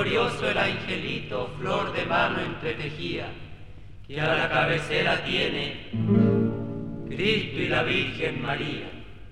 glorioso el angelito, flor de mano entretejía, que a la cabecera tiene Cristo y la Virgen María.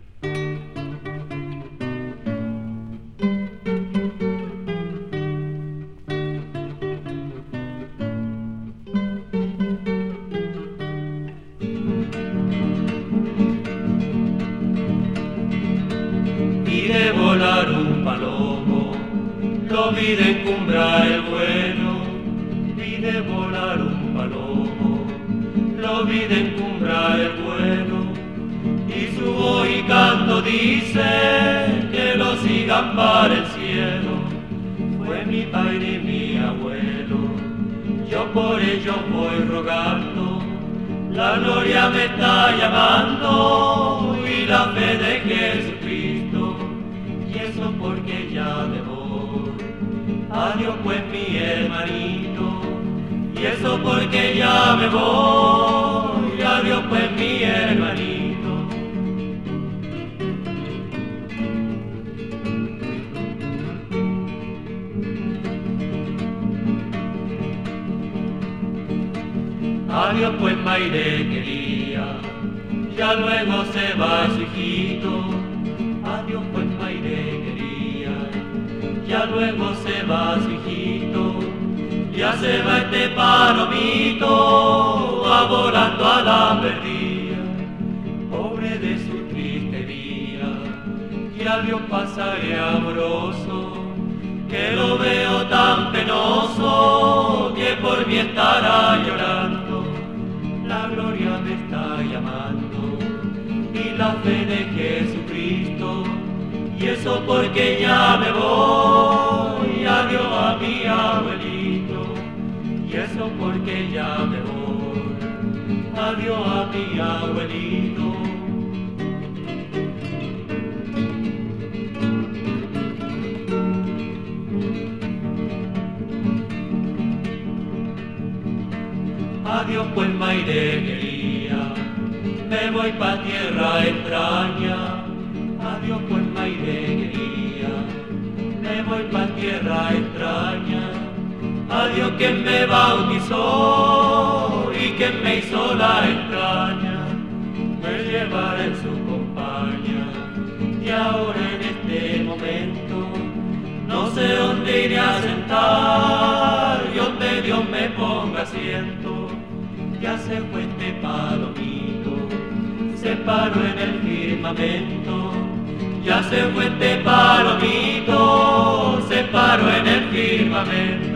Vi de volar un palomo, lo vi de encumbrar el vuelo, vi de volar un palomo, lo vi de encumbrar el vuelo, y su voz y canto dice que lo sigan para el cielo. Fue mi padre y mi abuelo, yo por ellos voy rogando, la gloria me está llamando y la fe de Jesucristo, y eso porque ya me voy. Adiós pues mi hermanito, y eso porque ya me voy. Adiós pues mi hermanito. Adiós pues Maire quería, ya luego se va su hijito. Adiós pues Maire quería, ya luego se va su hijito. Ya se va este palomito, va volando a la perdida, pobre de su triste día. Y adiós pasaré amoroso, que lo veo tan penoso, que por mí estará llorando. La gloria me está llamando y la fe de Jesucristo, y eso porque ya me voy. Adiós a mi abuelito, y eso porque ya me voy. Adiós a mi abuelito. Adiós pues Maire quería, me voy pa' tierra extraña. Adiós pues Maire quería, me voy pa' tierra extraña. Adiós quien me bautizó y quien me hizo la extraña, me llevará en su compañía. Y ahora en este momento no sé dónde iré a sentar y donde Dios me ponga asiento. Ya se fue este palomito, se paró en el firmamento. Ya se fue este palomito, se paró en el firmamento.